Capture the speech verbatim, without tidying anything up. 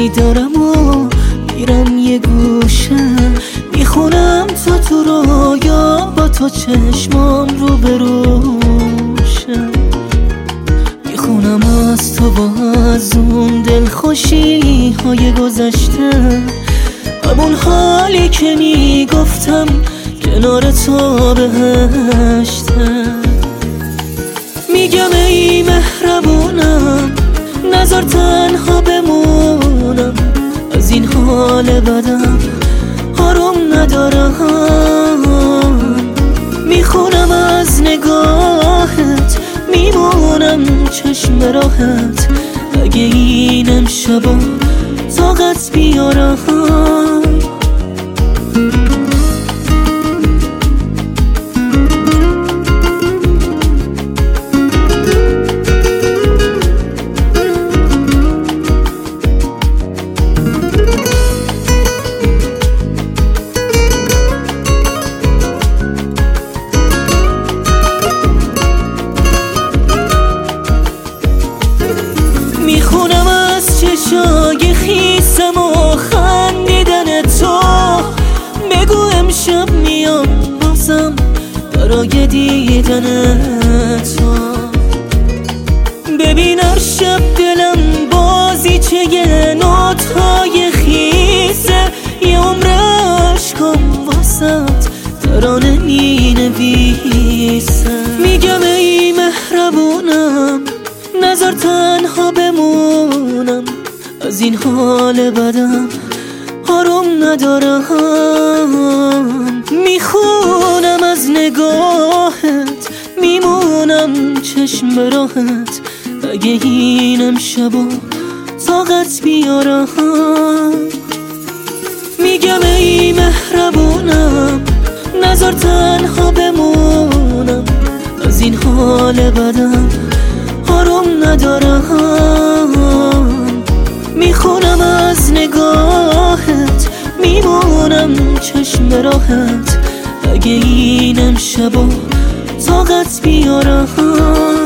میدارم و میرم یه گوشه، میخونم تا تو رویا با تو چشمام رو بروشه، میخونم از تو با از اون دلخوشی های گذشته، همون حالی که میگفتم کنار تو بهشته. میگم ای مهربونم نذار تنها بمونم، از این حال بدم آروم ندارم، میخونم از نگاهت میمونم چشم راهت، اگه این امشبا طاقت بیارم. میخونم از چشای خیسم و خندیدن تو، بگو امشب میام بازم برای دیدن تو، ببین هر شب دلم بازیچه یه نوت‌های خیسه، یه عمر عشقم واسط ترانه مینویسه. میگم ای مهربونم نذار تنها بمونم، از این حال بدم آروم ندارم، میخونم از نگاهت میمونم چشم به راهت، اگه این امشبا طاقت بیارم. میگم ای مهربونم نذار تنها بمونم، از این حال بدم آروم ندارم، میخونم از نگاهت میمونم چشم راهت، اگه این امشبا طاقت بیارم.